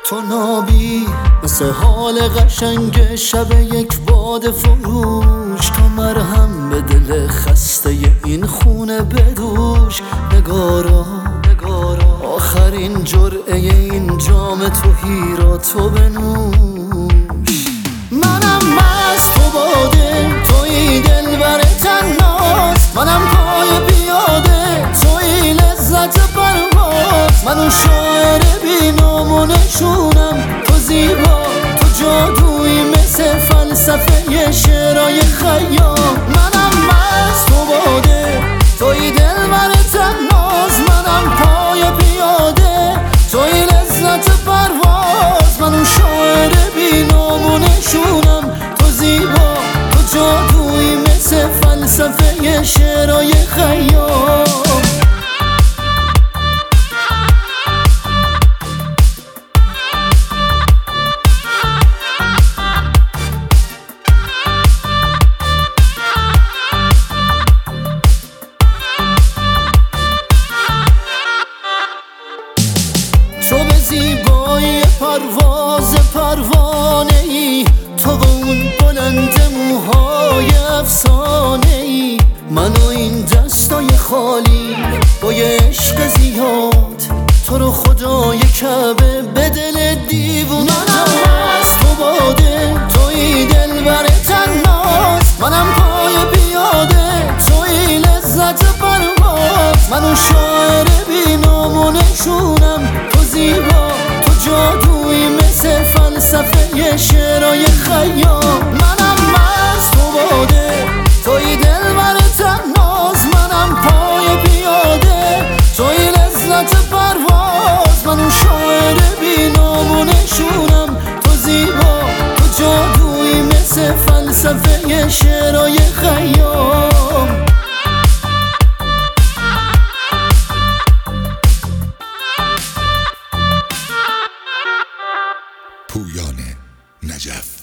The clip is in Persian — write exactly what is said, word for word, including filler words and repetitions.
تو نابی مثل حال قشنگ شب یک باد فروش، تو مرهم به دل خسته این خونه بدوش. نگارا نگارا آخرین جرعه این جام توهی را تو بنوش. منم مست تو باده، توی دلبر تناز، منم پای پیاده، توی لذت پرواز. منو شاعر بی نام و نشونم، تو زیبا تو جادویی مثل فلسفه شعرهای خیام. منم مست تو باده، توی دلبر تناز، منم پای پیاده، توی لذت پرواز. منو شاعر بی نام و نشونم، تو زیبا تو جادویی مثل فلسفه شعرهای خیام. تو به زیبایی پرواز پروانه ای، تو با اون بلند موهای افسانه ای. من و این دستای خالی با یه عشق زیاد، تو رو خدای کعبه به دل دیوونه. منم از تو باده، توی دلبر تناز، منم پای پیاده، توی لذت پرواز. منو شاعر بی نام و نشونم، تو زیبا تو جادویی مثل فلسفه شعرهای خیام. منم مست تو باده، توی دلبر تناز، منم پای پیاده، توی لذت پرواز. منو شاعر بی نام و نشونم، تو زیبا تو جادویی مثل فلسفه شعرهای خیام. پویان نجف.